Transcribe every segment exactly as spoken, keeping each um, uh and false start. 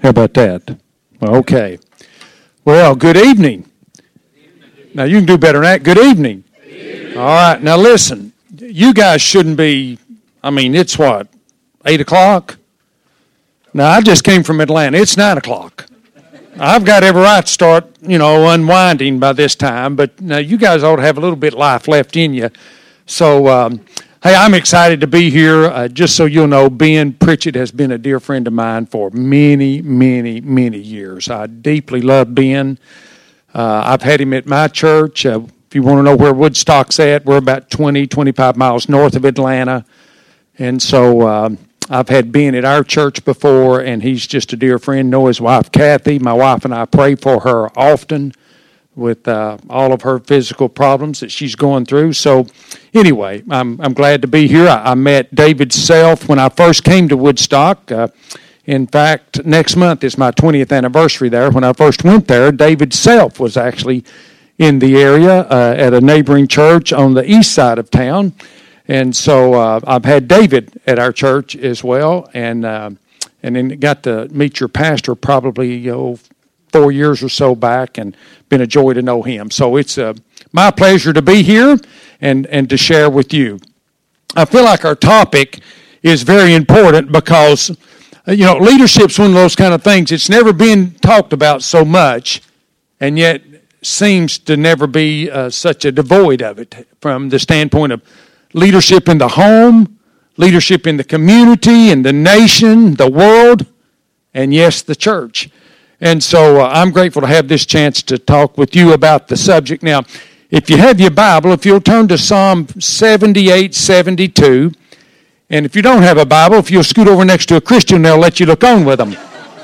How about that? Okay. Well, good evening. Now, you can do better than that. Good evening. Good evening. All right. Now, listen. You guys shouldn't be, I mean, it's what, eight o'clock? Now, I just came from Atlanta. It's nine o'clock. I've got every right to start, you know, unwinding by this time. But now you guys ought to have a little bit of life left in you. So, um, hey, I'm excited to be here. Uh, just so you'll know, Ben Pritchett has been a dear friend of mine for many, many, many years. I deeply love Ben. Uh, I've had him at my church. Uh, if you want to know where Woodstock's at, we're about twenty, twenty-five miles north of Atlanta. And so um, I've had Ben at our church before, and he's just a dear friend. Know his wife, Kathy. My wife and I pray for her often with uh, all of her physical problems that she's going through. So anyway, I'm I'm glad to be here. I, I met David Self when I first came to Woodstock. Uh, in fact, next month is my twentieth anniversary there. When I first went there, David Self was actually in the area uh, at a neighboring church on the east side of town. And so uh, I've had David at our church as well, and uh, and then got to meet your pastor probably you know, four years or so back, and been a joy to know him. So it's uh, my pleasure to be here and, and to share with you. I feel like our topic is very important because, you know, leadership's one of those kind of things. It's never been talked about so much, and yet seems to never be uh, such a devoid of it from the standpoint of leadership in the home, leadership in the community, in the nation, the world, and yes, the church. And so uh, I'm grateful to have this chance to talk with you about the subject. Now, if you have your Bible, if you'll turn to Psalm seventy-eight, seventy-two, and if you don't have a Bible, if you'll scoot over next to a Christian, they'll let you look on with them.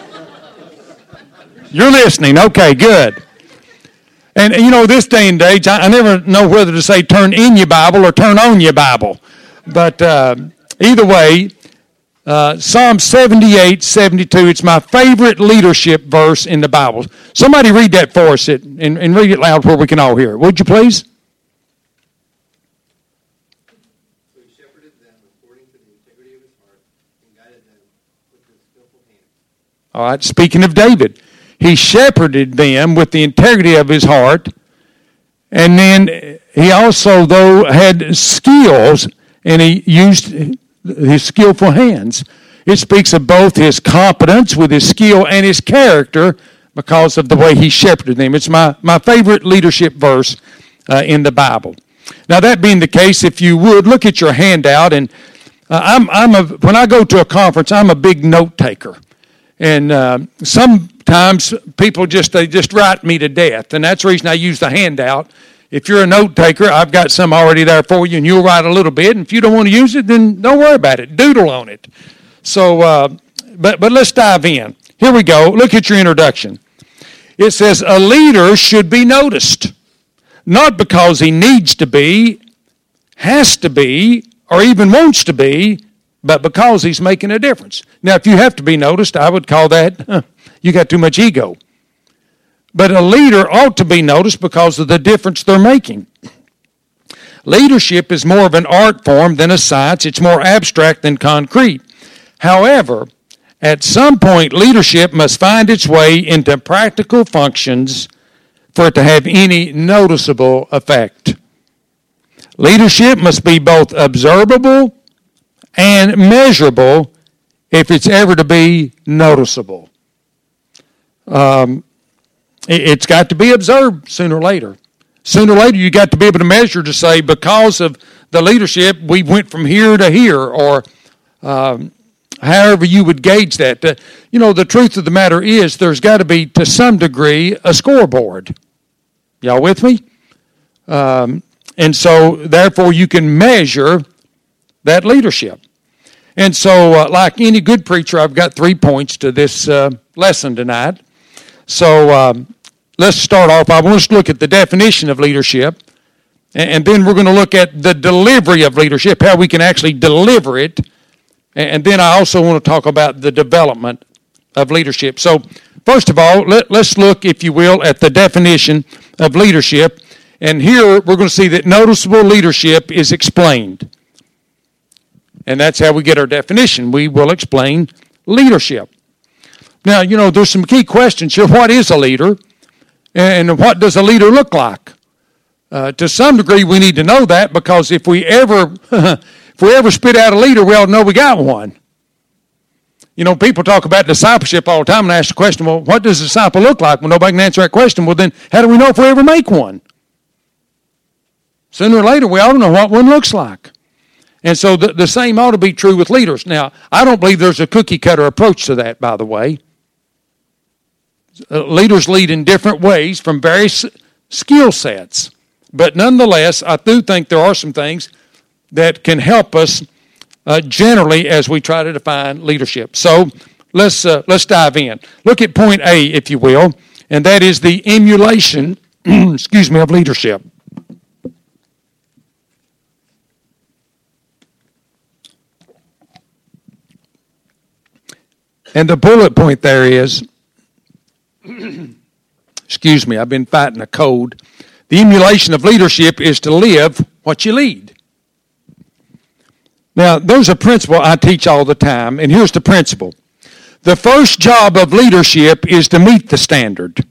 You're listening. Okay, good. And, you know, this day and age, I, I never know whether to say turn in your Bible or turn on your Bible. But uh, either way, uh, Psalm seventy-eight, seventy-two, it's my favorite leadership verse in the Bible. Somebody read that for us and, and read it loud where we can all hear it. Would you please? So he shepherded them according to the integrity of his heart and guided them with his skillful hands. All right, speaking of David. He shepherded them with the integrity of his heart, and then he also, though, had skills, and he used his skillful hands. It speaks of both his competence with his skill and his character because of the way he shepherded them. It's my, my favorite leadership verse uh, in the Bible. Now, that being the case, if you would, look at your handout, and uh, I'm, I'm a, when I go to a conference, I'm a big note taker. And uh, sometimes people just, they just write me to death. And that's the reason I use the handout. If you're a note taker, I've got some already there for you, and you'll write a little bit. And if you don't want to use it, then don't worry about it. Doodle on it. So, uh, but, but let's dive in. Here we go. Look at your introduction. It says, a leader should be noticed. Not because he needs to be, has to be, or even wants to be, but because he's making a difference. Now, if you have to be noticed, I would call that, huh, you got too much ego. But a leader ought to be noticed because of the difference they're making. Leadership is more of an art form than a science. It's more abstract than concrete. However, at some point, leadership must find its way into practical functions for it to have any noticeable effect. Leadership must be both observable and measurable if it's ever to be noticeable. Um, it's got to be observed sooner or later. Sooner or later, you got to be able to measure to say, because of the leadership, we went from here to here, or um, however you would gauge that. Uh, you know, the truth of the matter is there's got to be, to some degree, a scoreboard. Y'all with me? Um, and so, therefore, you can measure that leadership. And so, uh, like any good preacher, I've got three points to this uh, lesson tonight. So, um, let's start off. I want us to look at the definition of leadership, and, and then we're going to look at the delivery of leadership, how we can actually deliver it, and, and then I also want to talk about the development of leadership. So, first of all, let, let's look, if you will, at the definition of leadership, and here we're going to see that noticeable leadership is explained. And that's how we get our definition. We will explain leadership. Now, you know, there's some key questions here. What is a leader? And what does a leader look like? Uh, to some degree, we need to know that, because if we ever if we ever spit out a leader, we ought to know we got one. You know, people talk about discipleship all the time and ask the question, well, what does a disciple look like? Well, nobody can answer that question. Well, then how do we know if we ever make one? Sooner or later, we ought to know what one looks like. And so the, the same ought to be true with leaders. Now, I don't believe there's a cookie-cutter approach to that, by the way. Uh, leaders lead in different ways from various skill sets. But nonetheless, I do think there are some things that can help us uh, generally as we try to define leadership. So let's uh, let's dive in. Look at point A, if you will, and that is the emulation, excuse me, of leadership. And the bullet point there is, excuse me, I've been fighting a cold. The emulation of leadership is to live what you lead. Now, there's a principle I teach all the time, and here's the principle. The first job of leadership is to meet the standard.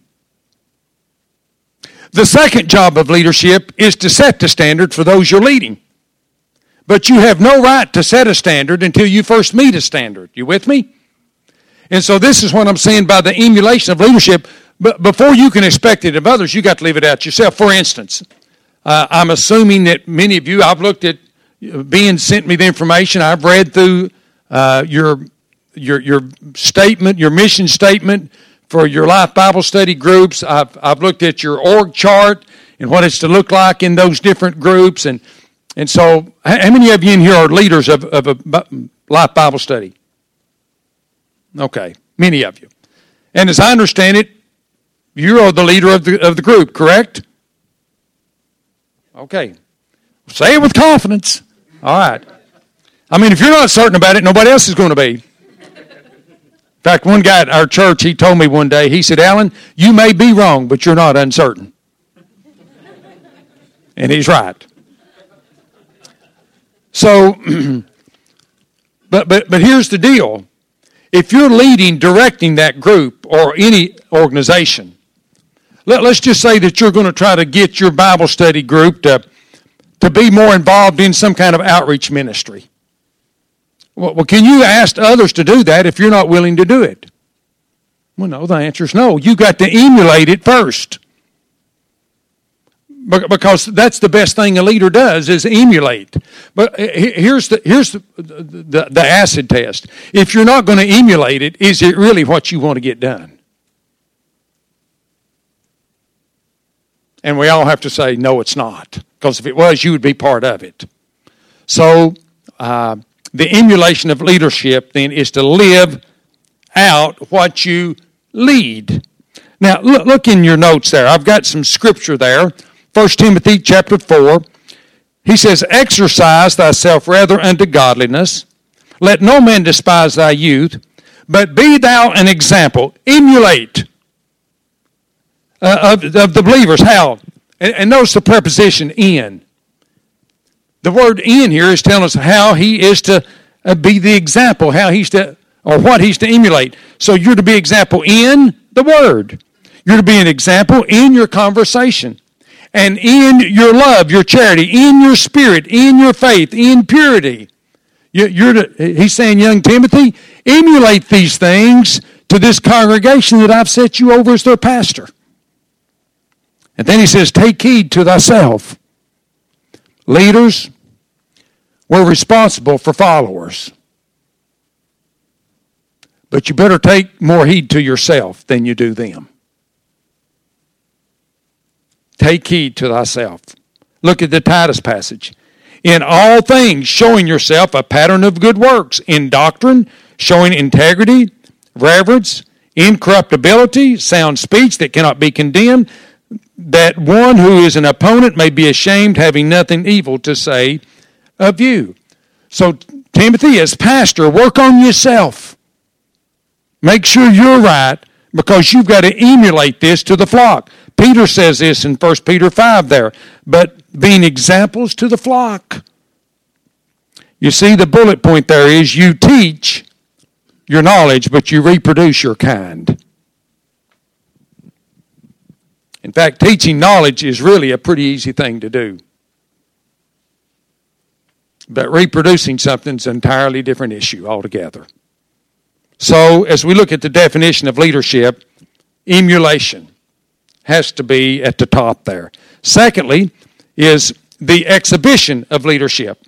The second job of leadership is to set the standard for those you're leading. But you have no right to set a standard until you first meet a standard. You with me? And so this is what I'm saying by the emulation of leadership. But before you can expect it of others, you got to leave it out yourself. For instance, uh, I'm assuming that many of you, I've looked at, being sent me the information, I've read through uh, your, your your statement, your mission statement for your Life Bible Study groups. I've I've looked at your org chart and what it's to look like in those different groups. And and so, how many of you in here are leaders of, of a Life Bible Study? Okay, many of you. And as I understand it, you are the leader of the of the group, correct? Okay. Say it with confidence. All right. I mean, if you're not certain about it, nobody else is going to be. In fact, one guy at our church, he told me one day, he said, Alan, you may be wrong, but you're not uncertain. And he's right. So, but but but here's the deal. If you're leading, directing that group or any organization, let, let's just say that you're going to try to get your Bible study group to, to be more involved in some kind of outreach ministry. Well, well, can you ask others to do that if you're not willing to do it? Well, no, the answer is no. You've got to emulate it first. Because that's the best thing a leader does is emulate. But here's the here's the, the, the acid test. If you're not going to emulate it, is it really what you want to get done? And we all have to say, no, it's not. Because if it was, you would be part of it. So uh, the emulation of leadership then is to live out what you lead. Now, look, look in your notes there. I've got some scripture there. First Timothy chapter four, he says, exercise thyself rather unto godliness. Let no man despise thy youth, but be thou an example. Emulate uh, of, of the believers. How? And, and notice the preposition in. The word in here is telling us how he is to uh, be the example, how he's to, or what he's to emulate. So you're to be example in the word. You're to be an example in your conversation. And in your love, your charity, in your spirit, in your faith, in purity. You're to, he's saying, young Timothy, emulate these things to this congregation that I've set you over as their pastor. And then he says, take heed to thyself. Leaders, we're responsible for followers. But you better take more heed to yourself than you do them. Take heed to thyself. Look at the Titus passage. In all things, showing yourself a pattern of good works. In doctrine, showing integrity, reverence, incorruptibility, sound speech that cannot be condemned, that one who is an opponent may be ashamed, having nothing evil to say of you. So, Timothy, as pastor, work on yourself. Make sure you're right, because you've got to emulate this to the flock. Peter says this in First Peter five there, but being examples to the flock. You see, the bullet point there is you teach your knowledge, but you reproduce your kind. In fact, teaching knowledge is really a pretty easy thing to do. But reproducing something is an entirely different issue altogether. So, as we look at the definition of leadership, emulation has to be at the top there. Secondly, is the exhibition of leadership.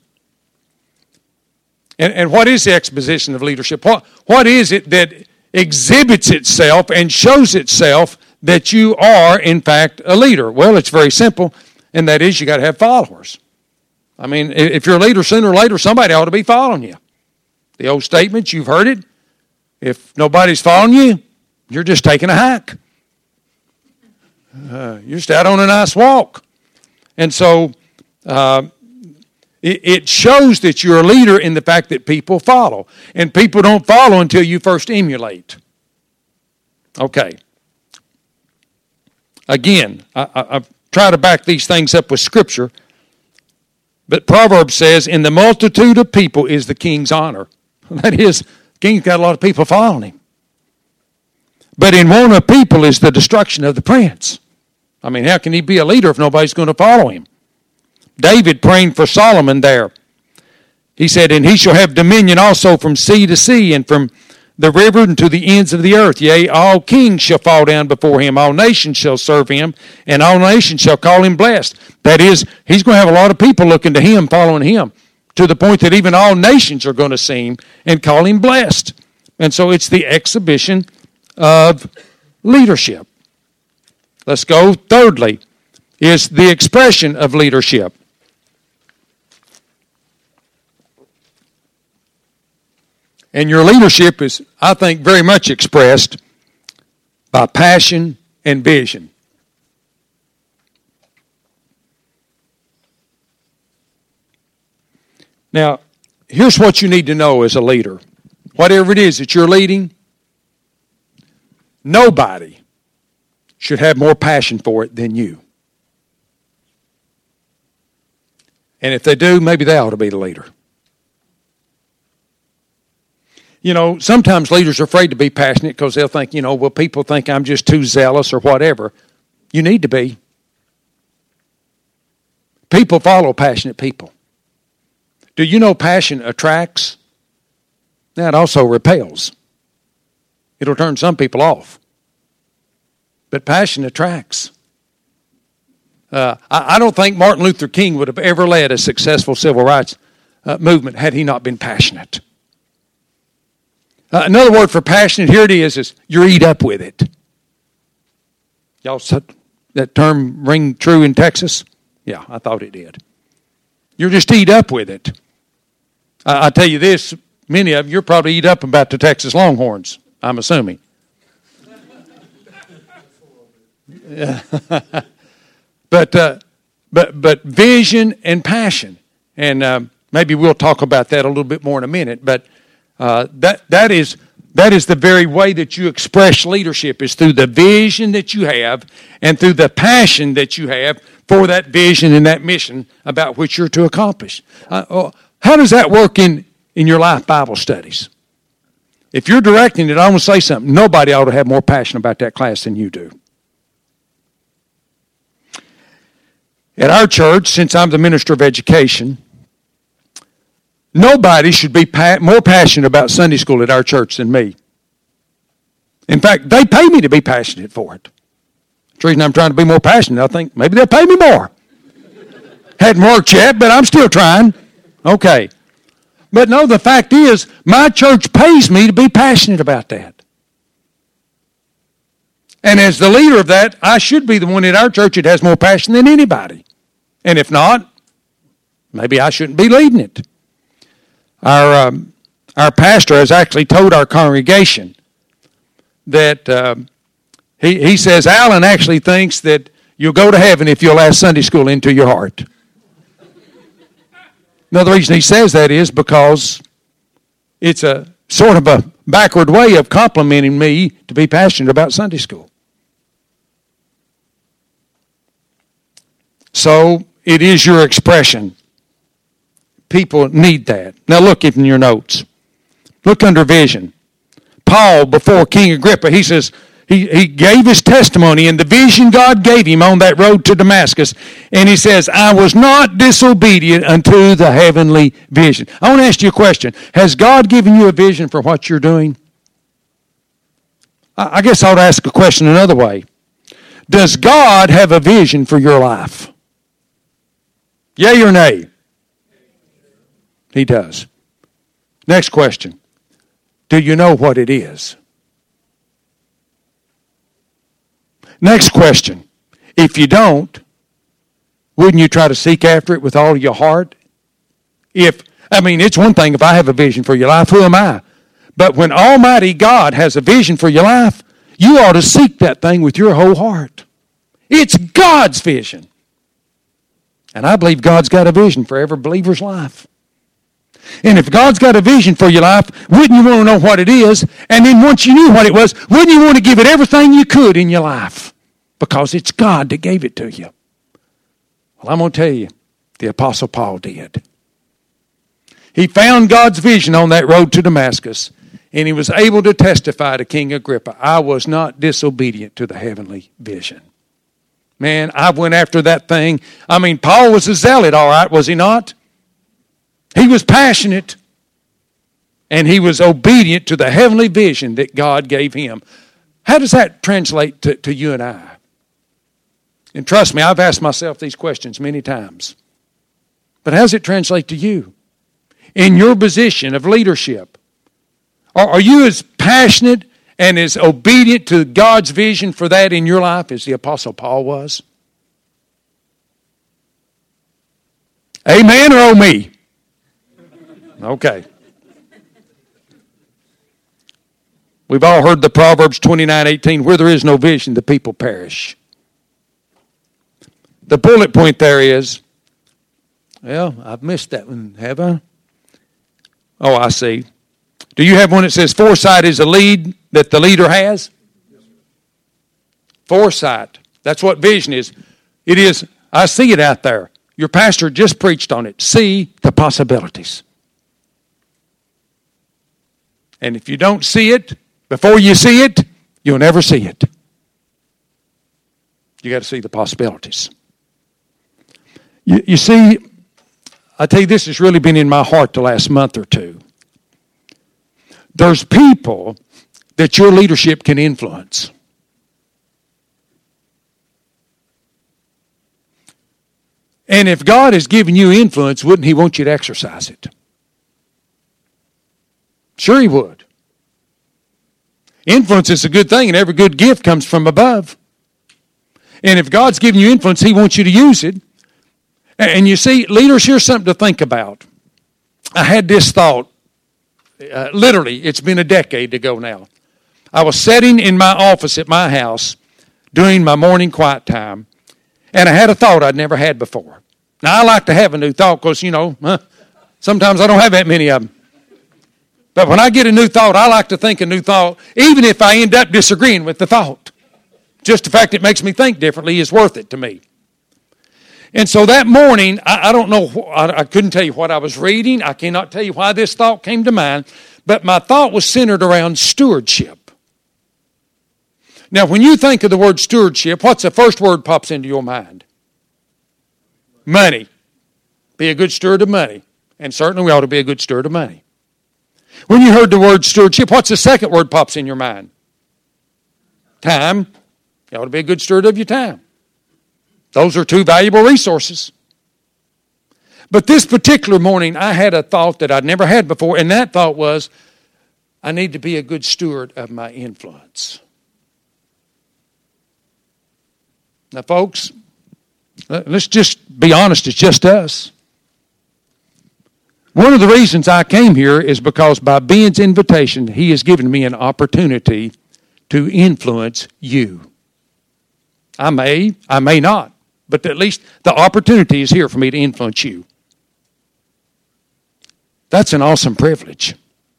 And, and what is the exposition of leadership? What, what is it that exhibits itself and shows itself that you are, in fact, a leader? Well, it's very simple, and that is you got to have followers. I mean, if you're a leader, sooner or later, somebody ought to be following you. The old statement, you've heard it. If nobody's following you, you're just taking a hike. Uh, you're just out on a nice walk. And so uh, it, it shows that you're a leader in the fact that people follow. And people don't follow until you first emulate. Okay. Again, I, I, I've tried to back these things up with Scripture. But Proverbs says, in the multitude of people is the king's honor. That is, the king's got a lot of people following him. But in want of people is the destruction of the prince. I mean, how can he be a leader if nobody's going to follow him? David praying for Solomon there. He said, and he shall have dominion also from sea to sea and from the river and to the ends of the earth. Yea, all kings shall fall down before him. All nations shall serve him, and all nations shall call him blessed. That is, he's going to have a lot of people looking to him, following him, to the point that even all nations are going to see him and call him blessed. And so it's the exhibition of leadership. Let's go. Thirdly, is the expression of leadership. And your leadership is, I think, very much expressed by passion and vision. Now, here's what you need to know as a leader. Whatever it is that you're leading, nobody should have more passion for it than you. And if they do, maybe they ought to be the leader. You know, sometimes leaders are afraid to be passionate because they'll think, you know, well, people think I'm just too zealous or whatever. You need to be. People follow passionate people. Do you know passion attracts? That also repels. It'll turn some people off. But passion attracts. Uh, I, I don't think Martin Luther King would have ever led a successful civil rights uh, movement had he not been passionate. Uh, another word for passionate, here it is, is you're eat up with it. Y'all, that term ring true in Texas? Yeah, I thought it did. You're just eat up with it. I, I tell you this, many of you, you're probably eat up about the Texas Longhorns, I'm assuming. but, uh, but, but vision and passion, and uh, maybe we'll talk about that a little bit more in a minute, but Uh, that that is that is the very way that you express leadership, is through the vision that you have and through the passion that you have for that vision and that mission about which you're to accomplish. Uh, oh, how does that work in, in your life Bible studies? If you're directing it, I want to say something. Nobody ought to have more passion about that class than you do. At our church, since I'm the minister of education, nobody should be pa- more passionate about Sunday school at our church than me. In fact, they pay me to be passionate for it. The reason I'm trying to be more passionate, I think maybe they'll pay me more. Hadn't worked yet, but I'm still trying. Okay. But no, the fact is, my church pays me to be passionate about that. And as the leader of that, I should be the one at our church that has more passion than anybody. And if not, maybe I shouldn't be leading it. Our um, our pastor has actually told our congregation that uh, he, he says Alan actually thinks that you'll go to heaven if you'll ask Sunday school into your heart. Now, the reason he says that is because it's a sort of a backward way of complimenting me to be passionate about Sunday school. So it is your expression. People need that. Now look in your notes. Look under vision. Paul before King Agrippa. He says, he, he gave his testimony in the vision God gave him on that road to Damascus. And he says, I was not disobedient unto the heavenly vision. I want to ask you a question. Has God given you a vision for what you're doing? I, I guess I ought to ask a question another way. Does God have a vision for your life? Yea or nay? He does. Next question. Do you know what it is? Next question. If you don't, wouldn't you try to seek after it with all your heart? If, I mean, it's one thing if I have a vision for your life, who am I? But when Almighty God has a vision for your life, you ought to seek that thing with your whole heart. It's God's vision. And I believe God's got a vision for every believer's life. And if God's got a vision for your life, wouldn't you want to know what it is? And then once you knew what it was, wouldn't you want to give it everything you could in your life? Because it's God that gave it to you. Well, I'm going to tell you, the Apostle Paul did. He found God's vision on that road to Damascus, and he was able to testify to King Agrippa, I was not disobedient to the heavenly vision. Man, I went after that thing. I mean, Paul was a zealot, all right, was he not? He was passionate, and he was obedient to the heavenly vision that God gave him. How does that translate to, to you and I? And trust me, I've asked myself these questions many times. But how does it translate to you? In your position of leadership, are, are you as passionate and as obedient to God's vision for that in your life as the Apostle Paul was? Amen or oh me? Okay. We've all heard the Proverbs twenty-nine eighteen, where there is no vision, the people perish. The bullet point there is, well, I've missed that one, have I? Oh, I see. Do you have one that says foresight is a lead that the leader has? Foresight. That's what vision is. It is, I see it out there. Your pastor just preached on it. See the possibilities. And if you don't see it, before you see it, you'll never see it. You got to see the possibilities. You, you see, I tell you, this has really been in my heart the last month or two. There's people that your leadership can influence. And if God has given you influence, wouldn't He want you to exercise it? Sure He would. Influence is a good thing, and every good gift comes from above. And if God's given you influence, He wants you to use it. And you see, leaders, here's something to think about. I had this thought, uh, literally, it's been a decade ago now. I was sitting in my office at my house doing my morning quiet time, and I had a thought I'd never had before. Now, I like to have a new thought because, you know, huh, sometimes I don't have that many of them. But when I get a new thought, I like to think a new thought, even if I end up disagreeing with the thought. Just the fact it makes me think differently is worth it to me. And so that morning, I, I don't know, I, I couldn't tell you what I was reading. I cannot tell you why this thought came to mind. But my thought was centered around stewardship. Now, when you think of the word stewardship, what's the first word pops into your mind? Money. Be a good steward of money. And certainly we ought to be a good steward of money. When you heard the word stewardship, what's the second word pops in your mind? Time. You ought to be a good steward of your time. Those are two valuable resources. But this particular morning, I had a thought that I'd never had before, and that thought was, I need to be a good steward of my influence. Now, folks, let's just be honest, it's just us. One of the reasons I came here is because by Ben's invitation, he has given me an opportunity to influence you. I may, I may not, but at least the opportunity is here for me to influence you. That's an awesome privilege.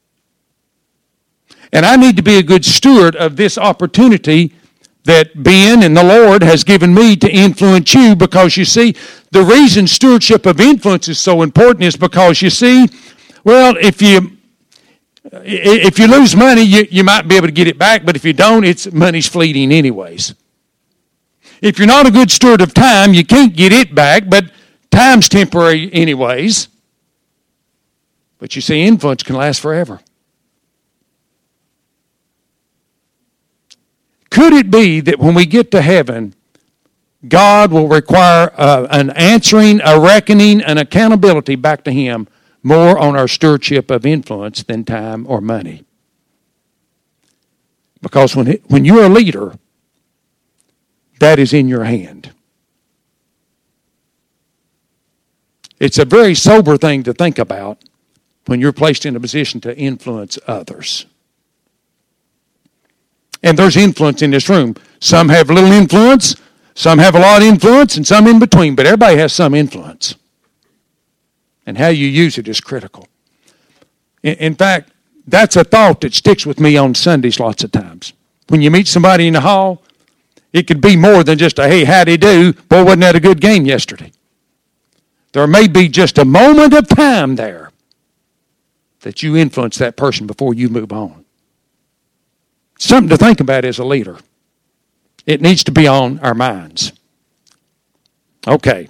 And I need to be a good steward of this opportunity that Ben and the Lord has given me to influence you, because you see, the reason stewardship of influence is so important is because you see, well, if you, If you lose money, you, you might be able to get it back, but if you don't, it's money's fleeting anyways. If you're not a good steward of time, you can't get it back, but time's temporary anyways. But you see, influence can last forever. Could it be that when we get to heaven, God will require uh, an answering, a reckoning, an accountability back to Him more on our stewardship of influence than time or money? Because when, it, when you're a leader, that is in your hand. It's a very sober thing to think about when you're placed in a position to influence others. And there's influence in this room. Some have little influence, some have a lot of influence, and some in between, but everybody has some influence. And how you use it is critical. In, in fact, that's a thought that sticks with me on Sundays lots of times. When you meet somebody in the hall, it could be more than just a, hey, howdy do, boy, wasn't that a good game yesterday? There may be just a moment of time there that you influence that person before you move on. Something to think about as a leader. It needs to be on our minds. Okay.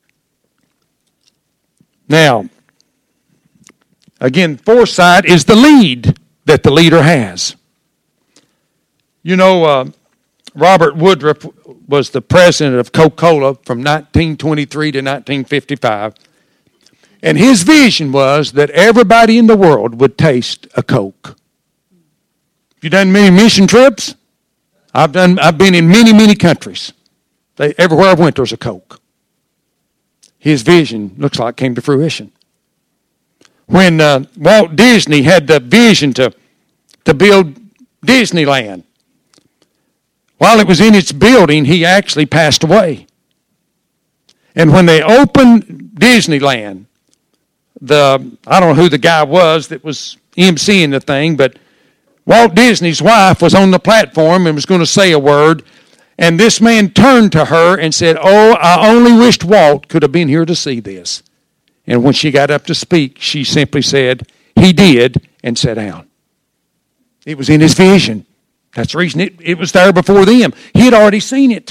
Now, again, foresight is the lead that the leader has. You know, uh, Robert Woodruff was the president of Coca-Cola from nineteen twenty-three to nineteen fifty-five. And his vision was that everybody in the world would taste a Coke. You done many mission trips? I've done. I've been in many, many countries. They, everywhere I went, there's a Coke. His vision looks like came to fruition. When uh, Walt Disney had the vision to, to build Disneyland, while it was in its building, he actually passed away. And when they opened Disneyland, the I don't know who the guy was that was emceeing the thing, but Walt Disney's wife was on the platform and was going to say a word, and this man turned to her and said, "Oh, I only wished Walt could have been here to see this." And when she got up to speak, she simply said, "He did," and sat down. It was in his vision. That's the reason it, it was there before them. He had already seen it.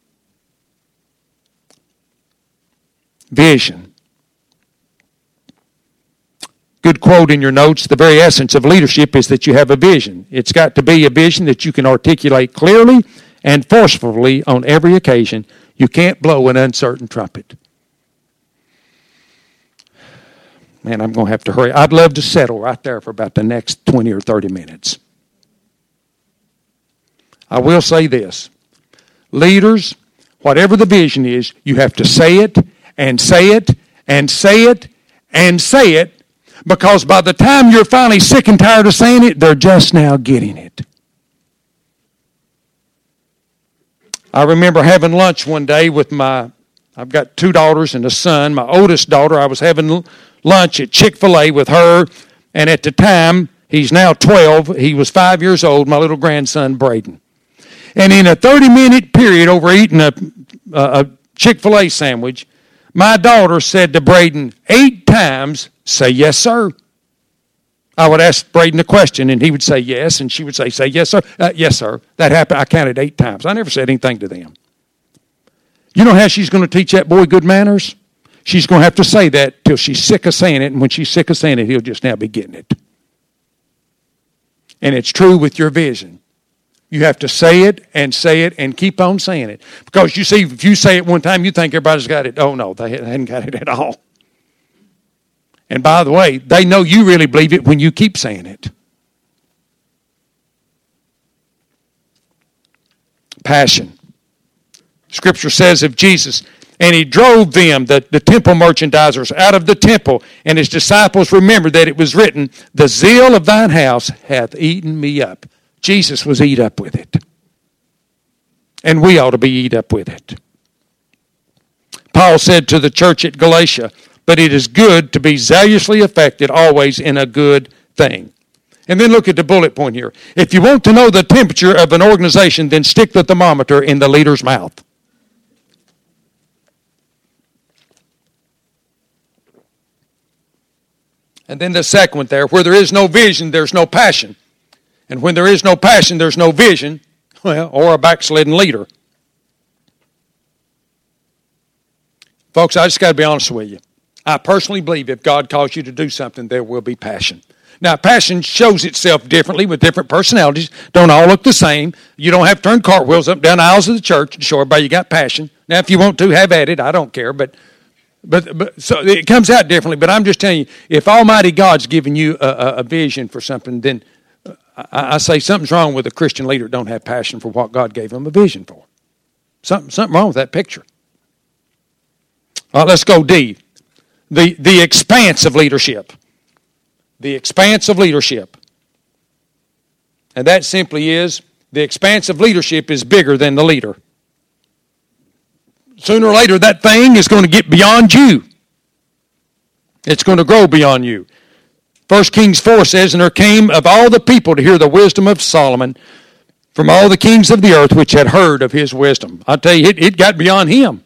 Vision. Good quote in your notes. The very essence of leadership is that you have a vision. It's got to be a vision that you can articulate clearly and forcefully on every occasion. You can't blow an uncertain trumpet. Man, I'm going to have to hurry. I'd love to settle right there for about the next twenty or thirty minutes. I will say this. Leaders, whatever the vision is, you have to say it and say it and say it and say it, because by the time you're finally sick and tired of saying it, they're just now getting it. I remember having lunch one day with my, I've got two daughters and a son. My oldest daughter, I was having lunch at Chick-fil-A with her, and at the time, he's now twelve, he was five years old, my little grandson, Braden. And in a thirty-minute period over eating a, a Chick-fil-A sandwich, my daughter said to Braden eight times, "Say yes, sir." I would ask Braden a question, and he would say yes, and she would say, "Say yes, sir." Uh, yes, sir. That happened. I counted eight times. I never said anything to them. You know how she's going to teach that boy good manners? She's going to have to say that till she's sick of saying it, and when she's sick of saying it, he'll just now be getting it. And it's true with your vision. You have to say it and say it and keep on saying it. Because you see, if you say it one time, you think everybody's got it. Oh, no, they hadn't got it at all. And by the way, they know you really believe it when you keep saying it. Passion. Scripture says of Jesus, and he drove them, the, the temple merchandisers, out of the temple, and his disciples remembered that it was written, "The zeal of thine house hath eaten me up." Jesus was eat up with it. And we ought to be eat up with it. Paul said to the church at Galatia, "But it is good to be zealously affected always in a good thing." And then look at the bullet point here. If you want to know the temperature of an organization, then stick the thermometer in the leader's mouth. And then the second one there, where there is no vision, there's no passion. And when there is no passion, there's no vision, well, or a backslidden leader. Folks, I just got to be honest with you. I personally believe if God calls you to do something, there will be passion. Now, passion shows itself differently with different personalities. Don't all look the same. You don't have to turn cartwheels up and down aisles of the church to show everybody you got passion. Now, if you want to, have at it. I don't care. But but but so it comes out differently. But I'm just telling you, if Almighty God's given you a, a, a vision for something, then I, I say something's wrong with a Christian leader that don't have passion for what God gave them a vision for. Something, something wrong with that picture. All right, let's go D. The, the expanse of leadership. The expanse of leadership. And that simply is, the expanse of leadership is bigger than the leader. Sooner or later, that thing is going to get beyond you. It's going to grow beyond you. First Kings four says, and there came of all the people to hear the wisdom of Solomon from all the kings of the earth which had heard of his wisdom. I tell you, it, it got beyond him.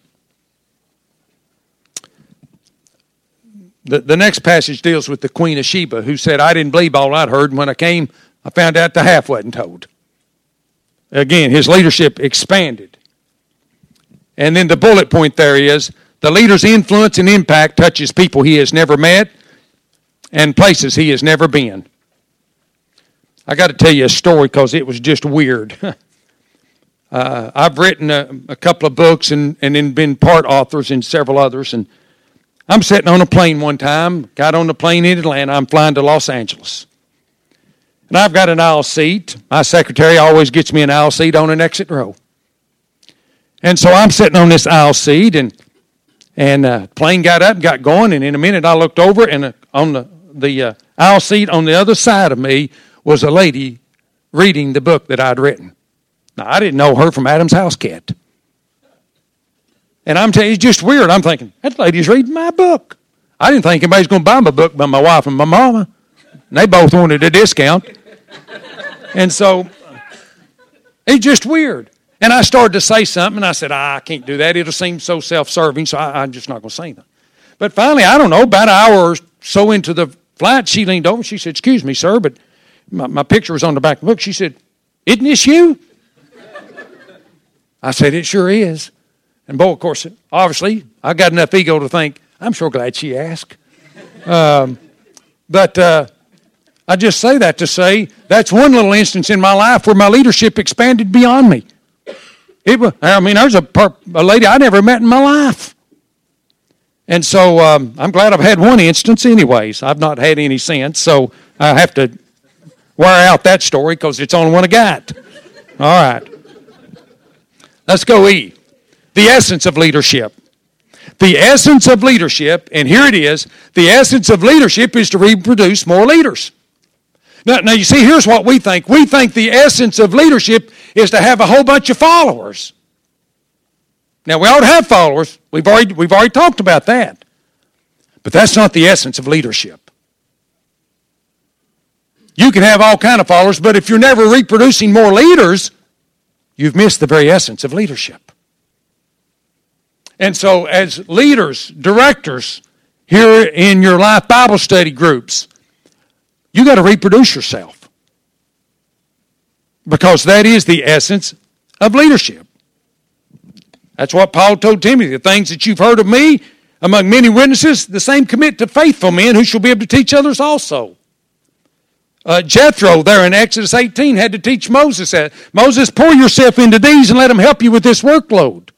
The, the next passage deals with the Queen of Sheba, who said, I didn't believe all I'd heard, and when I came, I found out the half wasn't told. Again, his leadership expanded. And then the bullet point there is, the leader's influence and impact touches people he has never met and places he has never been. I got to tell you a story because it was just weird. uh, I've written a, a couple of books and, and then been part authors in several others, and I'm sitting on a plane one time, got on the plane in Atlanta, I'm flying to Los Angeles. And I've got an aisle seat. My secretary always gets me an aisle seat on an exit row. And so I'm sitting on this aisle seat, and and uh, plane got up and got going, and in a minute I looked over, and uh, on the, the uh, aisle seat on the other side of me was a lady reading the book that I'd written. Now, I didn't know her from Adam's House Cat. And I'm telling you, it's just weird. I'm thinking, that lady's reading my book. I didn't think anybody's going to buy my book but my wife and my mama. And they both wanted a discount. And so, it's just weird. And I started to say something, and I said, ah, I can't do that. It'll seem so self-serving, so I, I'm just not going to say anything. But finally, I don't know, about an hour or so into the flight, she leaned over. She said, excuse me, sir, but my, my picture was on the back of the book. She said, isn't this you? I said, it sure is. And boy, of course, obviously, I got enough ego to think, I'm sure glad she asked. Um, but uh, I just say that to say, that's one little instance in my life where my leadership expanded beyond me. It was, I mean, there's a, a lady I never met in my life. And so um, I'm glad I've had one instance anyways. I've not had any since, so I have to wear out that story because it's the only one I got. All right. Let's go E. The essence of leadership. The essence of leadership, and here it is, the essence of leadership is to reproduce more leaders. Now, now you see, here's what we think. We think the essence of leadership is to have a whole bunch of followers. Now, we ought to have followers. We've already, we've already talked about that. But that's not the essence of leadership. You can have all kind of followers, but if you're never reproducing more leaders, you've missed the very essence of leadership. And so as leaders, directors, here in your Life Bible study groups, you got to reproduce yourself. Because that is the essence of leadership. That's what Paul told Timothy. The things that you've heard of me among many witnesses, the same commit to faithful men who shall be able to teach others also. Uh, Jethro there in Exodus eighteen had to teach Moses that. Moses, pour yourself into these and let them help you with this workload.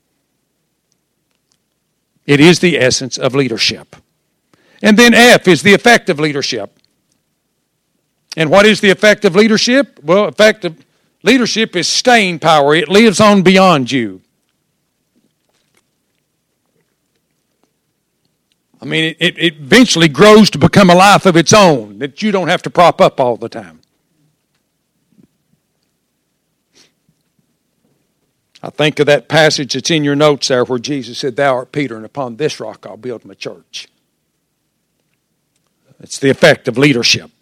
It is the essence of leadership. And then F is the effective leadership. And what is the effective leadership? Well, effective leadership is staying power. It lives on beyond you. I mean, it, it eventually grows to become a life of its own that you don't have to prop up all the time. I think of that passage that's in your notes there where Jesus said, thou art Peter, and upon this rock I'll build my church. It's the effect of leadership.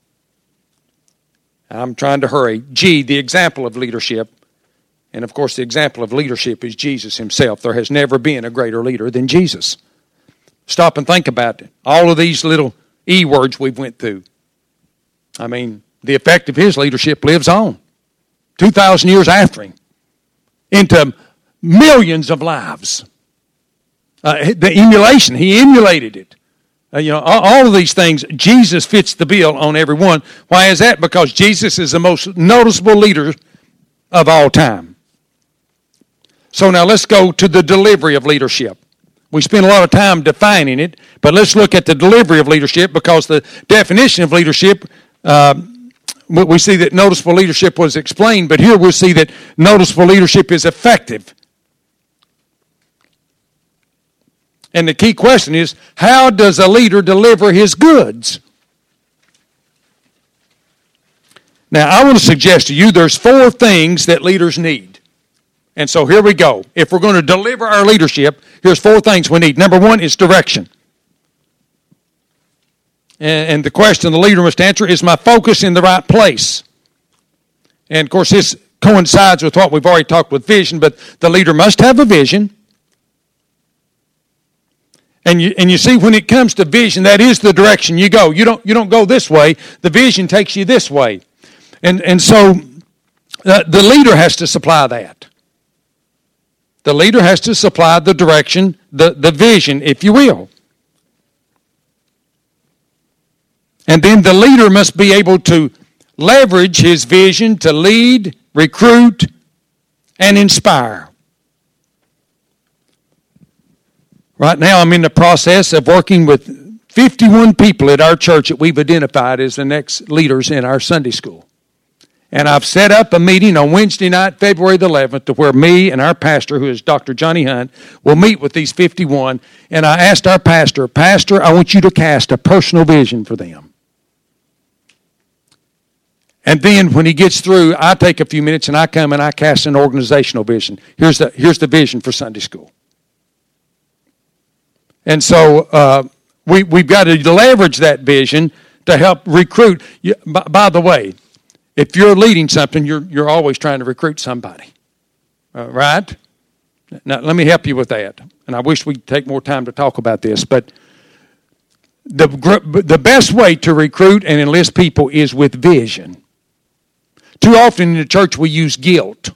I'm trying to hurry. G, the example of leadership. And of course, the example of leadership is Jesus himself. There has never been a greater leader than Jesus. Stop and think about it. All of these little E words we've went through. I mean, the effect of his leadership lives on. two thousand years after him. Into millions of lives. Uh, the emulation, he emulated it. Uh, you know, all, all of these things, Jesus fits the bill on every one. Why is that? Because Jesus is the most noticeable leader of all time. So now let's go to the delivery of leadership. We spend a lot of time defining it, but let's look at the delivery of leadership, because the definition of leadership, uh, we see that noticeable leadership was explained, but here we'll see that noticeable leadership is effective. And the key question is, how does a leader deliver his goods? Now, I want to suggest to you there's four things that leaders need. And so here we go. If we're going to deliver our leadership, here's four things we need. Number one is direction. And the question the leader must answer, is my focus in the right place? And of course, this coincides with what we've already talked with vision, but the leader must have a vision. And you, and you see, when it comes to vision, that is the direction you go. You don't, you don't go this way. The vision takes you this way. And, and so uh, the leader has to supply that. The leader has to supply the direction, the, the vision, if you will. And then the leader must be able to leverage his vision to lead, recruit, and inspire. Right now, I'm in the process of working with fifty-one people at our church that we've identified as the next leaders in our Sunday school. And I've set up a meeting on Wednesday night, February the eleventh, to where me and our pastor, who is Doctor Johnny Hunt, will meet with these fifty-one. And I asked our pastor, Pastor, I want you to cast a personal vision for them. And then when he gets through, I take a few minutes and I come and I cast an organizational vision. Here's the, here's the vision for Sunday school. And so uh, we, we've got to leverage that vision to help recruit. You, by, by the way, if you're leading something, you're, you're always trying to recruit somebody. Uh, right? Now, let me help you with that. And I wish we'd take more time to talk about this. But the, the best way to recruit and enlist people is with vision. Too often in the church we use guilt.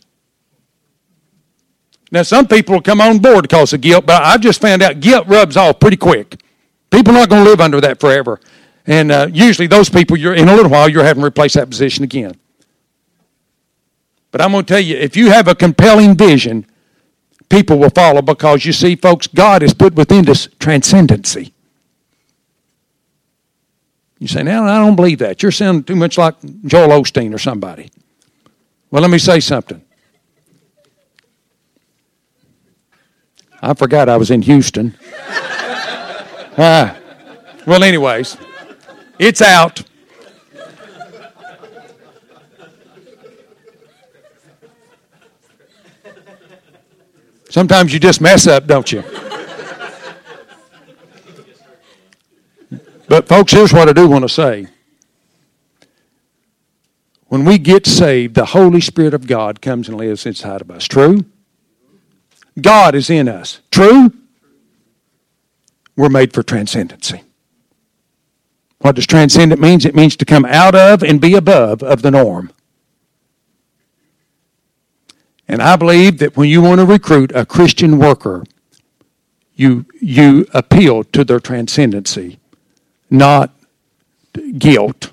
Now, some people will come on board because of guilt, but I've just found out guilt rubs off pretty quick. People are not going to live under that forever. And uh, usually those people, you're in a little while, you're having to replace that position again. But I'm going to tell you, if you have a compelling vision, people will follow, because you see, folks, God has put within us transcendency. You say, now, I don't believe that. You're sounding too much like Joel Osteen or somebody. Well, let me say something. I forgot I was in Houston. ah. Well, anyways, it's out. Sometimes you just mess up, don't you? But folks, here's what I do want to say. When we get saved, the Holy Spirit of God comes and lives inside of us. True? God is in us. True? We're made for transcendency. What does transcendent mean? It means to come out of and be above of the norm. And I believe that when you want to recruit a Christian worker, you, you appeal to their transcendency, not guilt.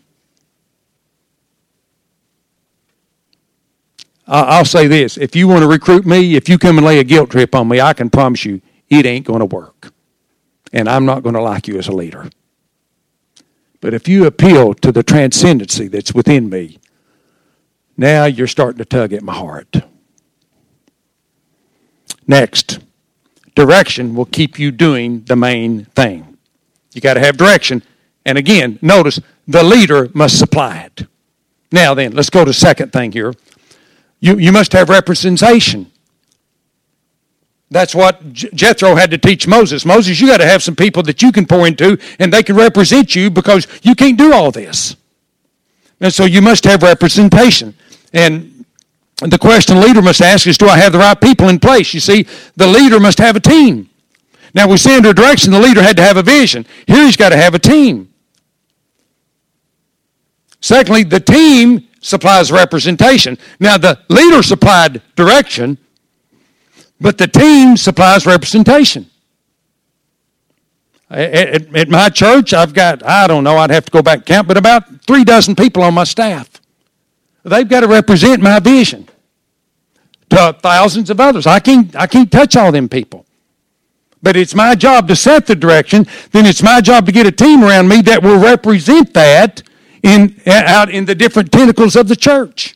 I'll say this. If you want to recruit me, if you come and lay a guilt trip on me, I can promise you it ain't going to work. And I'm not going to like you as a leader. But if you appeal to the transcendency that's within me, now you're starting to tug at my heart. Next, direction will keep you doing the main thing. You got to have direction. And again, notice, the leader must supply it. Now then, let's go to the second thing here. You, you must have representation. That's what Jethro had to teach Moses. Moses, you got to have some people that you can pour into, and they can represent you, because you can't do all this. And so you must have representation. And the question the leader must ask is, do I have the right people in place? You see, the leader must have a team. Now, we see under direction, the leader had to have a vision. Here he's got to have a team. Secondly, the team supplies representation. Now, the leader supplied direction, but the team supplies representation. At, at my church, I've got, I don't know, I'd have to go back and count, but about three dozen people on my staff. They've got to represent my vision to thousands of others. I can't, I can't touch all them people. But it's my job to set the direction. Then it's my job to get a team around me that will represent that in, out in the different tentacles of the church.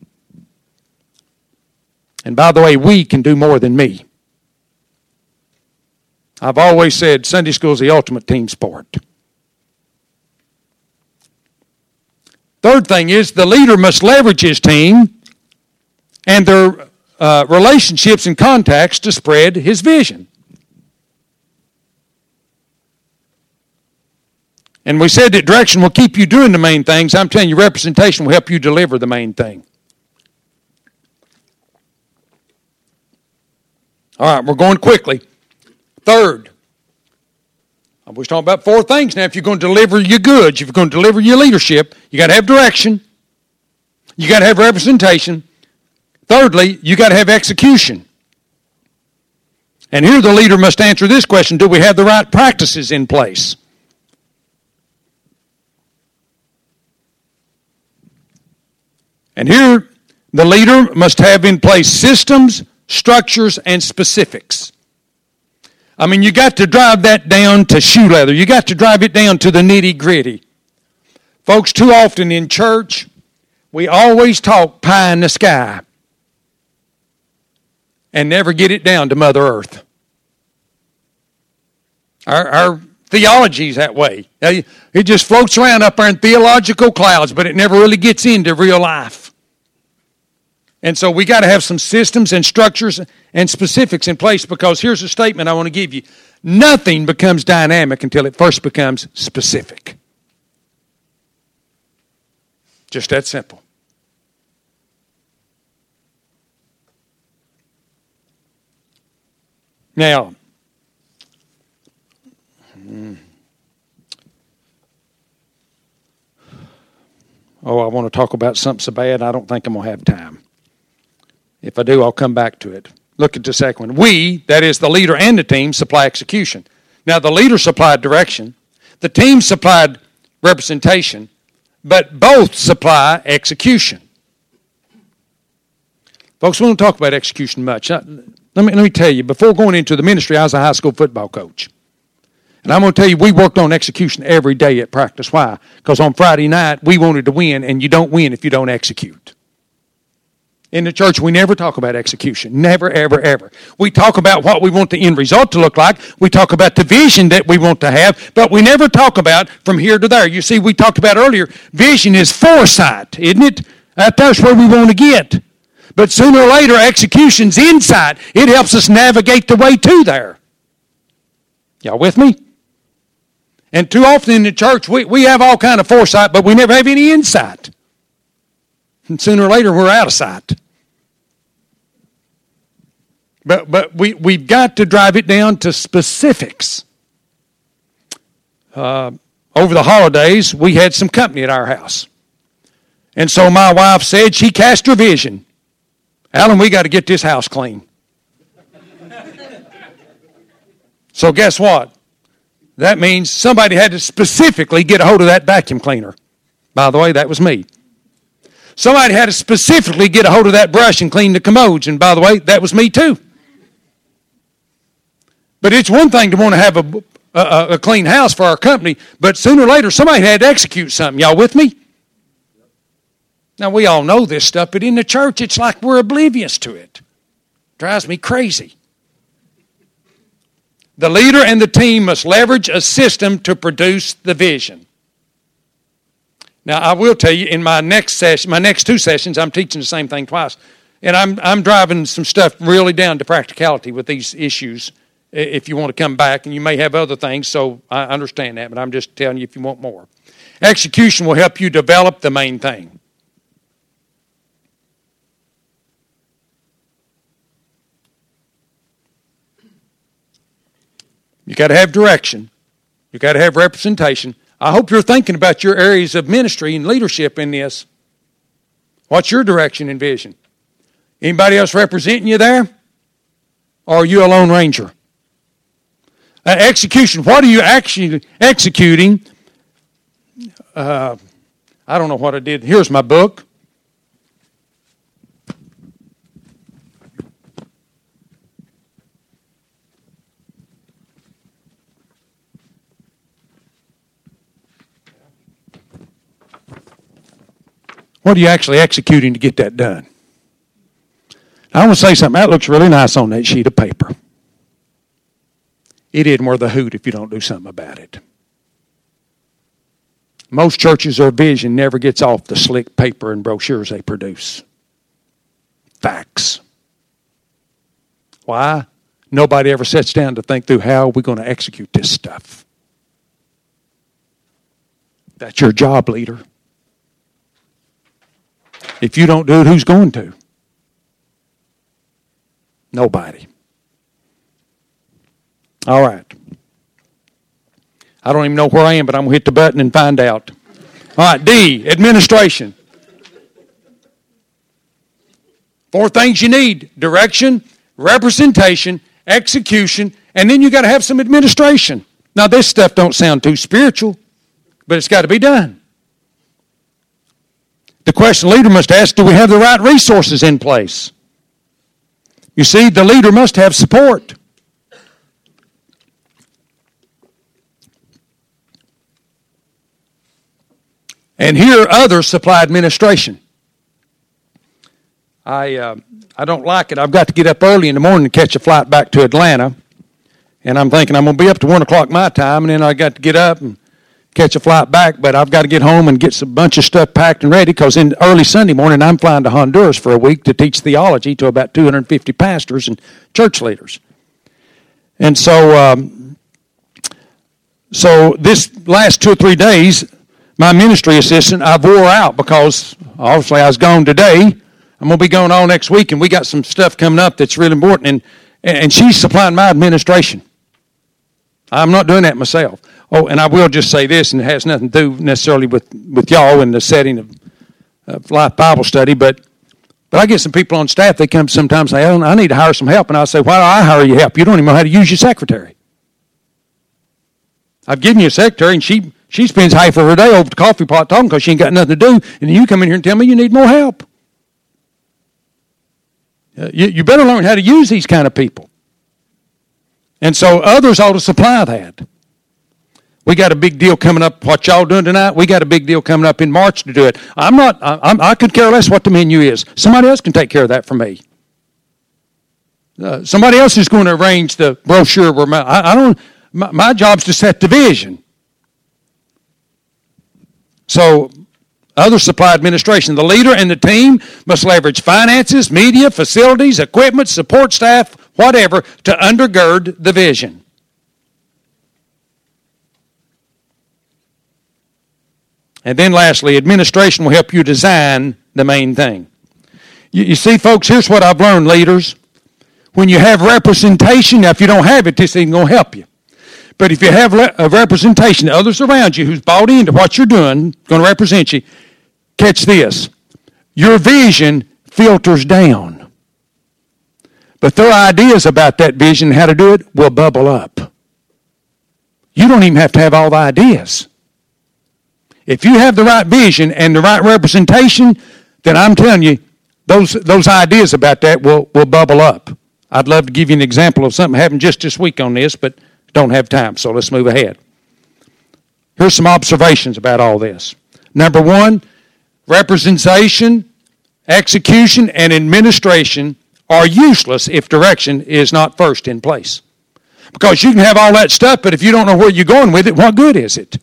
And by the way, we can do more than me. I've always said Sunday school is the ultimate team sport. Third thing is the leader must leverage his team and their uh, relationships and contacts to spread his vision. And we said that direction will keep you doing the main things. I'm telling you, representation will help you deliver the main thing. All right, we're going quickly. Third, I was talking about four things now. If you're going to deliver your goods, if you're going to deliver your leadership, you got to have direction. You got to have representation. Thirdly, you got to have execution. And here the leader must answer this question: do we have the right practices in place? And here the leader must have in place systems, structures, and specifics. I mean, you got to drive that down to shoe leather. You got to drive it down to the nitty-gritty. Folks, too often in church, we always talk pie in the sky and never get it down to Mother Earth. Our, our theology's that way. It just floats around up there in theological clouds, but it never really gets into real life. And so we got to have some systems and structures and specifics in place, because here's a statement I want to give you. Nothing becomes dynamic until it first becomes specific. Just that simple. Now, oh, I want to talk about something so bad, I don't think I'm going to have time. If I do, I'll come back to it. Look at the second one. We, that is the leader and the team, supply execution. Now, the leader supplied direction. The team supplied representation. But both supply execution. Folks, we don't talk about execution much. Let me, let me tell you, before going into the ministry, I was a high school football coach. And I'm going to tell you, we worked on execution every day at practice. Why? Because on Friday night, we wanted to win, and you don't win if you don't execute. In the church, we never talk about execution. Never, ever, ever. We talk about what we want the end result to look like. We talk about the vision that we want to have, but we never talk about from here to there. You see, we talked about earlier, vision is foresight, isn't it? That's where we want to get. But sooner or later, execution's insight. It helps us navigate the way to there. Y'all with me? And too often in the church, we, we have all kind of foresight, but we never have any insight. And sooner or later, we're out of sight. But but we, we've got to drive it down to specifics. Uh, over the holidays, we had some company at our house. And so my wife said, she cast her vision. Alan, we got to get this house clean. So guess what? That means somebody had to specifically get a hold of that vacuum cleaner. By the way, that was me. Somebody had to specifically get a hold of that brush and clean the commodes. And by the way, that was me too. But it's one thing to want to have a, a, a clean house for our company, but sooner or later somebody had to execute something. Y'all with me? Now we all know this stuff, but in the church it's like we're oblivious to it. Drives me crazy. The leader and the team must leverage a system to produce the vision. Now, I will tell you, in my next session, my next two sessions, I'm teaching the same thing twice. And I'm I'm driving some stuff really down to practicality with these issues if you want to come back. And you may have other things, so I understand that. But I'm just telling you if you want more. Execution will help you develop the main thing. You got to have direction. You got to have representation. I hope you're thinking about your areas of ministry and leadership in this. What's your direction and vision? Anybody else representing you there? Or are you a lone ranger? Uh, execution. What are you actually executing? Uh, I don't know what I did. Here's my book. What are you actually executing to get that done? I want to say something. That looks really nice on that sheet of paper. It isn't worth a hoot if you don't do something about it. Most churches or vision never gets off the slick paper and brochures they produce. Facts. Why? Nobody ever sits down to think through how we're going to execute this stuff. That's your job, leader. If you don't do it, who's going to? Nobody. All right. I don't even know where I am, but I'm going to hit the button and find out. All right, D, administration. Four things you need: direction, representation, execution, and then you got to have some administration. Now, this stuff don't sound too spiritual, but it's got to be done. The question the leader must ask, do we have the right resources in place? You see, the leader must have support. And here others supply administration. I uh, I don't like it. I've got to get up early in the morning to catch a flight back to Atlanta. And I'm thinking I'm going to be up to one o'clock my time, and then I got to get up and catch a flight back, but I've got to get home and get a bunch of stuff packed and ready, because in early Sunday morning I'm flying to Honduras for a week to teach theology to about two hundred fifty pastors and church leaders. And so, um, so this last two or three days, my ministry assistant, I wore out because obviously I was gone today. I'm going to be going all next week, and we got some stuff coming up that's really important, and, and she's supplying my administration. I'm not doing that myself. Oh, and I will just say this, and it has nothing to do necessarily with, with y'all in the setting of, of Life Bible Study, but but I get some people on staff, they come sometimes and say, I need to hire some help. And I say, why do I hire you help? You don't even know how to use your secretary. I've given you a secretary, and she, she spends half of her day over the coffee pot talking because she ain't got nothing to do, and you come in here and tell me you need more help. Uh, you, you better learn how to use these kind of people. And so others ought to supply that. We got a big deal coming up. What y'all doing tonight? We got a big deal coming up in March to do it. I'm not. I'm, I could care less what the menu is. Somebody else can take care of that for me. Uh, somebody else is going to arrange the brochure. Where my, I, I don't. My, my job's to set the vision. So, other supply administration. The leader and the team must leverage finances, media, facilities, equipment, support staff, whatever, to undergird the vision. And then lastly, administration will help you design the main thing. You, you see, folks, here's what I've learned, leaders. When you have representation, now if you don't have it, this ain't going to help you. But if you have le- a representation, others around you who's bought into what you're doing, going to represent you, catch this. Your vision filters down. But their ideas about that vision and how to do it will bubble up. You don't even have to have all the ideas. If you have the right vision and the right representation, then I'm telling you, those those ideas about that will, will bubble up. I'd love to give you an example of something happened just this week on this, but don't have time, so let's move ahead. Here's some observations about all this. Number one, representation, execution, and administration are useless if direction is not first in place. Because you can have all that stuff, but if you don't know where you're going with it, what good is it?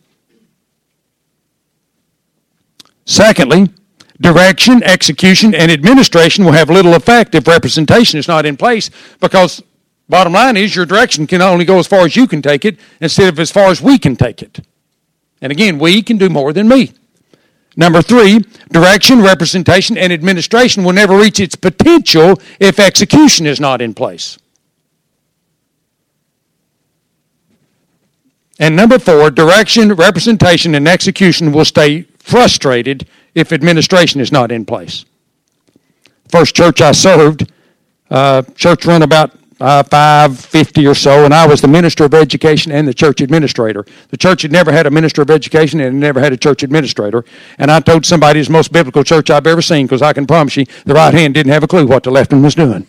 Secondly, direction, execution, and administration will have little effect if representation is not in place, because bottom line is your direction can only go as far as you can take it instead of as far as we can take it. And again, we can do more than me. Number three, direction, representation, and administration will never reach its potential if execution is not in place. And number four, direction, representation, and execution will stay frustrated if administration is not in place. First church I served, uh, church run about uh, five fifty or so, and I was the minister of education and the church administrator. The church had never had a minister of education and it never had a church administrator. And I told somebody it's the most biblical church I've ever seen, because I can promise you the right hand didn't have a clue what the left one was doing.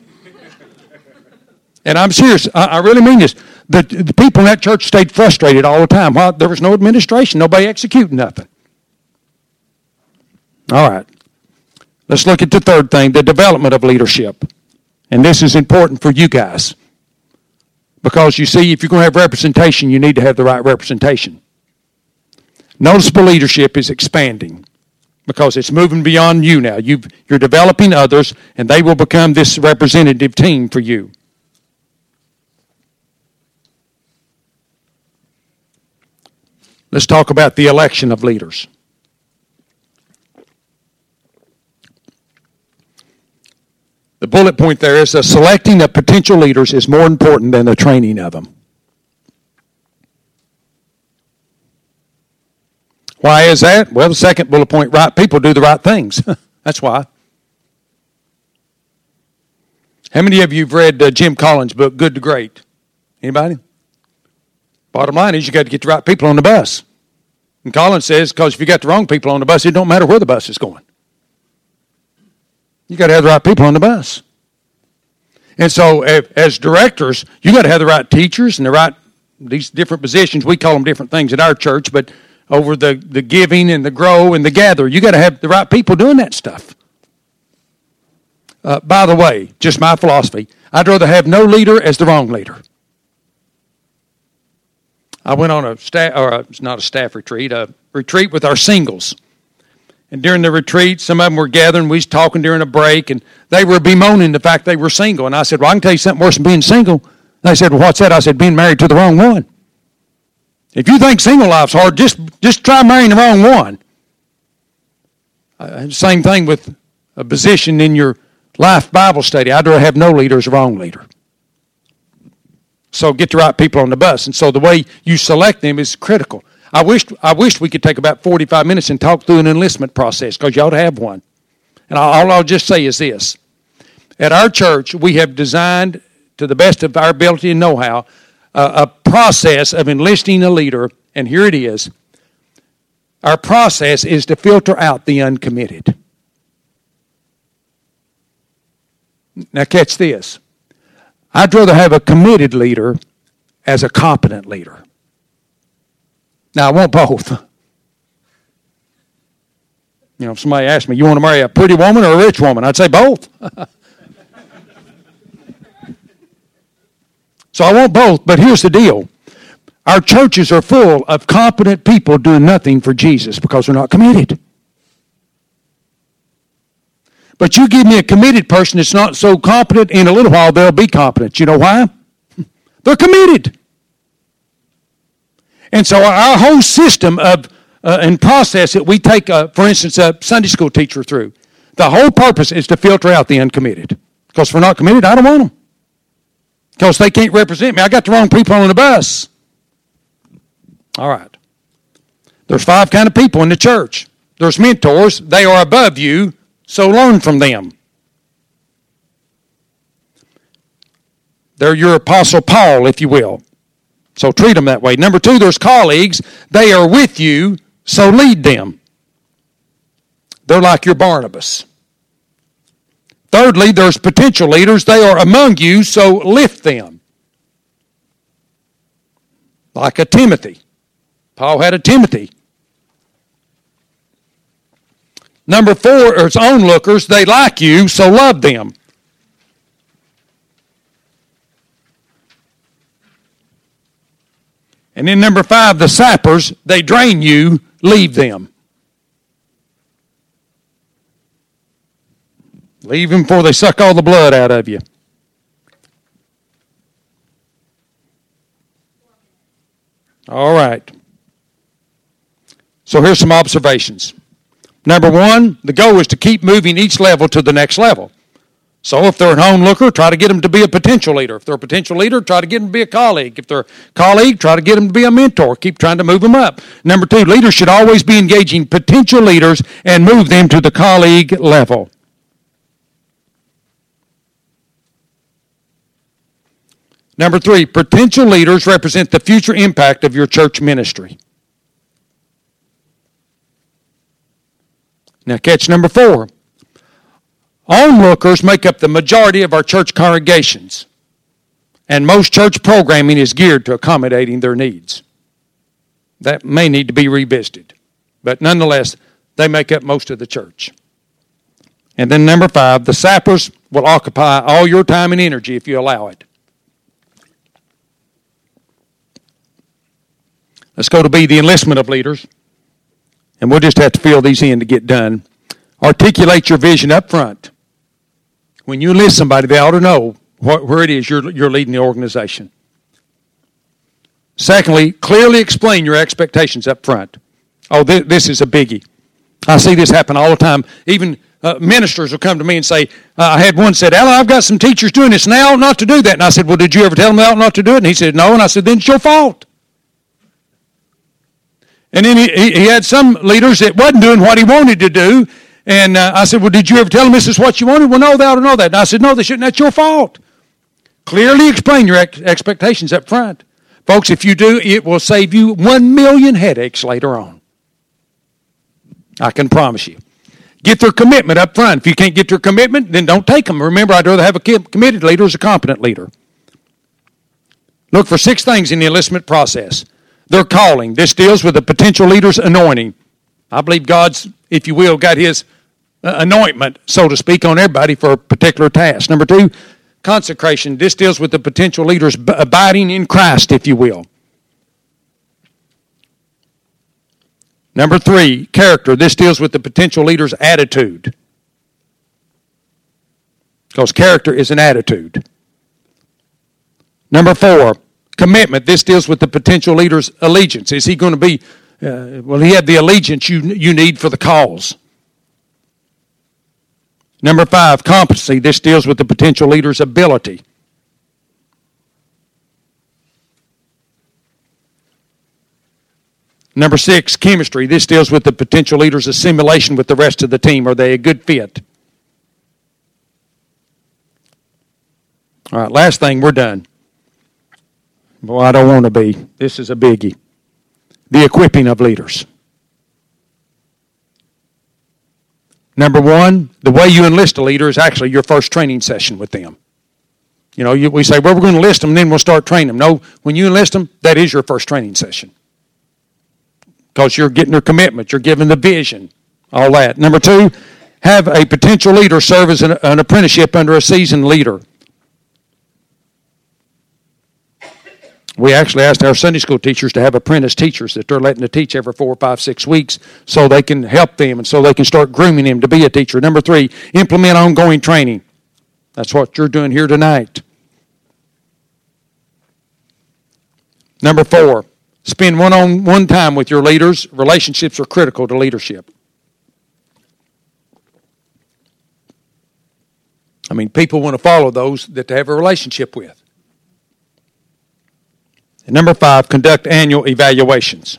And I'm serious. I, I really mean this. The, the people in that church stayed frustrated all the time. Well, there was no administration, nobody executing nothing. All right. Let's look at the third thing, the development of leadership. And this is important for you guys. Because you see, if you're going to have representation, you need to have the right representation. Noticeable leadership is expanding, because it's moving beyond you now. You've, you're developing others, and they will become this representative team for you. Let's talk about the election of leaders. The bullet point there is the selecting of potential leaders is more important than the training of them. Why is that? Well, the second bullet point, right people do the right things. That's why. How many of you have read uh, Jim Collins' book, Good to Great? Anybody? Bottom line is you got to get the right people on the bus. And Collins says, because if you got the wrong people on the bus, it don't matter where the bus is going. You got to have the right people on the bus. And so as directors, you got to have the right teachers and the right, these different positions. We call them different things at our church, but over the, the giving and the grow and the gather, you got to have the right people doing that stuff. Uh, by the way, just my philosophy, I'd rather have no leader as the wrong leader. I went on a staff, or a, it's not a staff retreat, a retreat with our singles. And during the retreat, some of them were gathering, we was talking during a break, and they were bemoaning the fact they were single. And I said, well, I can tell you something worse than being single. And they said, well, what's that? I said, being married to the wrong one. If you think single life's hard, just, just try marrying the wrong one. Uh, same thing with a position in your life Bible study. I'd rather have no leader as a wrong leader. So get the right people on the bus. And so the way you select them is critical. I wish I wish we could take about forty-five minutes and talk through an enlistment process, because you ought to have one. And all I'll just say is this. At our church, we have designed, to the best of our ability and know-how, a, a process of enlisting a leader, and here it is. Our process is to filter out the uncommitted. Now catch this. I'd rather have a committed leader as a competent leader. Now, I want both. You know, if somebody asked me, you want to marry a pretty woman or a rich woman? I'd say both. So I want both, but here's the deal. Our churches are full of competent people doing nothing for Jesus because they're not committed. But you give me a committed person that's not so competent, in a little while they'll be competent. You know why? They're committed. And so our whole system of uh, and process that we take, uh, for instance, a Sunday school teacher through, the whole purpose is to filter out the uncommitted. Because if we're not committed, I don't want them. Because they can't represent me. I got the wrong people on the bus. All right. There's five kind of people in the church. There's mentors. They are above you, so learn from them. They're your Apostle Paul, if you will. So treat them that way. Number two, there's colleagues. They are with you, so lead them. They're like your Barnabas. Thirdly, there's potential leaders. They are among you, so lift them. Like a Timothy. Paul had a Timothy. Number four, there's onlookers. They like you, so love them. And then number five, the sappers, they drain you, leave them. Leave them before they suck all the blood out of you. All right. So here's some observations. Number one, the goal is to keep moving each level to the next level. So if they're an onlooker, try to get them to be a potential leader. If they're a potential leader, try to get them to be a colleague. If they're a colleague, try to get them to be a mentor. Keep trying to move them up. Number two, leaders should always be engaging potential leaders and move them to the colleague level. Number three, potential leaders represent the future impact of your church ministry. Now catch number four. Onlookers make up the majority of our church congregations, and most church programming is geared to accommodating their needs. That may need to be revisited, but nonetheless, they make up most of the church. And then number five, the sappers will occupy all your time and energy if you allow it. Let's go to B, the enlistment of leaders, and we'll just have to fill these in to get done. Articulate your vision up front. When you enlist somebody, they ought to know what, where it is you're, you're leading the organization. Secondly, clearly explain your expectations up front. Oh, th- this is a biggie. I see this happen all the time. Even uh, ministers will come to me and say, uh, I had one said, Alan, I've got some teachers doing this, and they ought not to do that. And I said, well, did you ever tell them they ought not to do it? And he said, no. And I said, then it's your fault. And then he, he had some leaders that wasn't doing what he wanted to do. And uh, I said, well, did you ever tell them this is what you wanted? Well, no, they ought to know that. And I said, no, they shouldn't. That's your fault. Clearly explain your ex- expectations up front. Folks, if you do, it will save you one million headaches later on. I can promise you. Get their commitment up front. If you can't get their commitment, then don't take them. Remember, I'd rather have a committed leader as a competent leader. Look for six things in the enlistment process. Their calling. This deals with the potential leader's anointing. I believe God's, if you will, got his uh, anointment, so to speak, on everybody for a particular task. Number two, consecration. This deals with the potential leader's b- abiding in Christ, if you will. Number three, character. This deals with the potential leader's attitude. Because character is an attitude. Number four, commitment. This deals with the potential leader's allegiance. Is he going to be, uh, well, he had the allegiance you, you need for the cause. Number five, competency. This deals with the potential leader's ability. Number six, chemistry. This deals with the potential leader's assimilation with the rest of the team. Are they a good fit? All right, last thing, we're done. Boy, I don't want to be. This is a biggie. The equipping of leaders. Number one, the way you enlist a leader is actually your first training session with them. You know, you, we say, well, we're going to enlist them, and then we'll start training them. No, when you enlist them, that is your first training session. Because you're getting their commitment, you're giving the vision, all that. Number two, have a potential leader serve as an, an apprenticeship under a seasoned leader. We actually asked our Sunday school teachers to have apprentice teachers that they're letting to teach every four, five, six weeks so they can help them and so they can start grooming them to be a teacher. Number three, implement ongoing training. That's what you're doing here tonight. Number four, spend one-on-one time with your leaders. Relationships are critical to leadership. I mean, people want to follow those that they have a relationship with. And number five, conduct annual evaluations.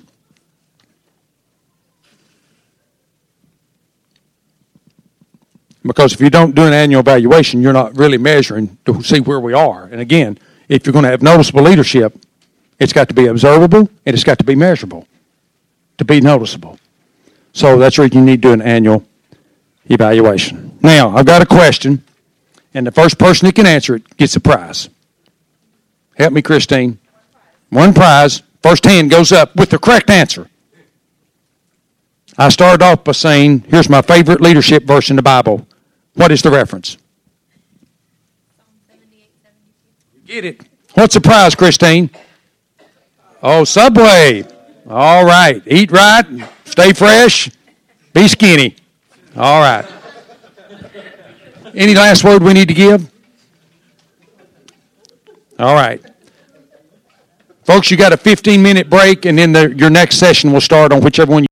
Because if you don't do an annual evaluation, you're not really measuring to see where we are. And again, if you're going to have noticeable leadership, it's got to be observable and it's got to be measurable to be noticeable. So that's where you need to do an annual evaluation. Now, I've got a question, and the first person that can answer it gets a prize. Help me, Christine. One prize. First hand goes up with the correct answer. I started off by saying, here's my favorite leadership verse in the Bible. What is the reference? Get it. What's the prize, Christine? Oh, Subway. All right. Eat right, stay fresh, be skinny. All right. Any last word we need to give? All right. Folks, you got a fifteen-minute break, and then the, your next session will start on whichever one you